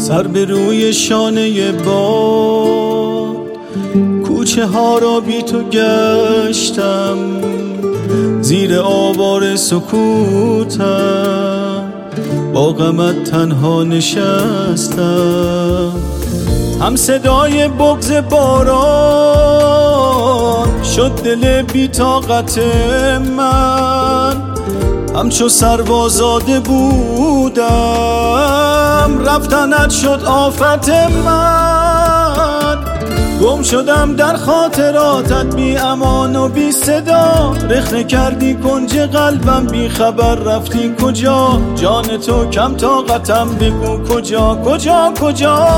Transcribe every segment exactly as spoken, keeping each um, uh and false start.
سر به روی شانه باد کوچه ها را بی تو گشتم، زیر آوار سکوتم با غمت تنها نشستم. هم صدای بغض باران شد دل بی طاقت من، همچو سربازاده بودم رفتنت شد آفت من. گم شدم در خاطراتت بی امان و بی صدا، رخنه کردی کنج قلبم بی خبر رفتی کجا. جان تو کم طاقتم بگو کجا کجا کجا.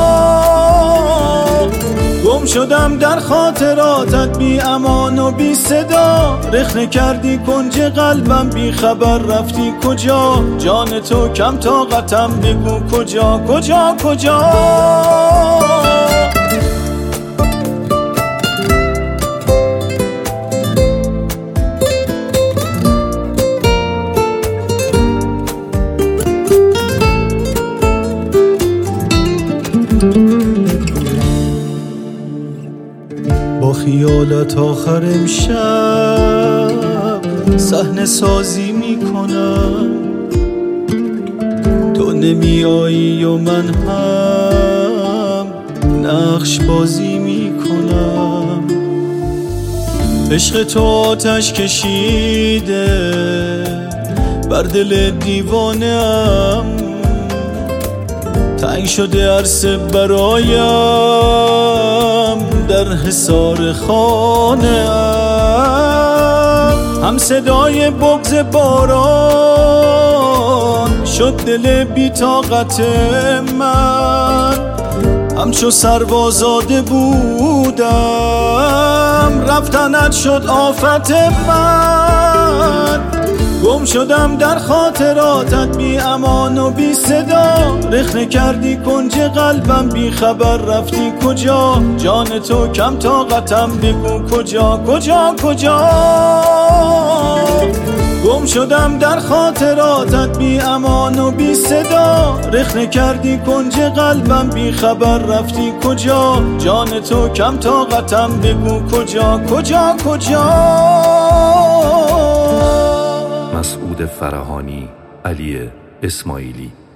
گم شدم در خاطراتت بی امان و بی صدا، رخنه کردی کنج قلبم بی خبر رفتی کجا. جان تو کم طاقتم بگو کجا کجا کجا. با خیالت آخر امشب صحنه سازی میکنم، تو نمی آیی و من هم نقش بازی میکنم. عشق تو آتش کشیده بر دل دیوانه‌ام، تنگ شده عرصه برایم در حصار خانه‌ام. هم صدای بغض باران شد دل بی طاقت من، همچو سربازاده بودم رفتنت شد آفت من. گم شدم در خاطراتت بی امان و بی صدا، رخنه کردی کنج قلبم بی خبر رفتی کجا. جان تو کم طاقتم بگو کجا کجا کجا. گم شدم در خاطراتت بی امان و بی صدا، رخنه کردی کنج قلبم بی خبر رفتی کجا. جان تو کم طاقتم بگو کجا کجا کجا. مسعود فراهانی، علی اسماعیلی.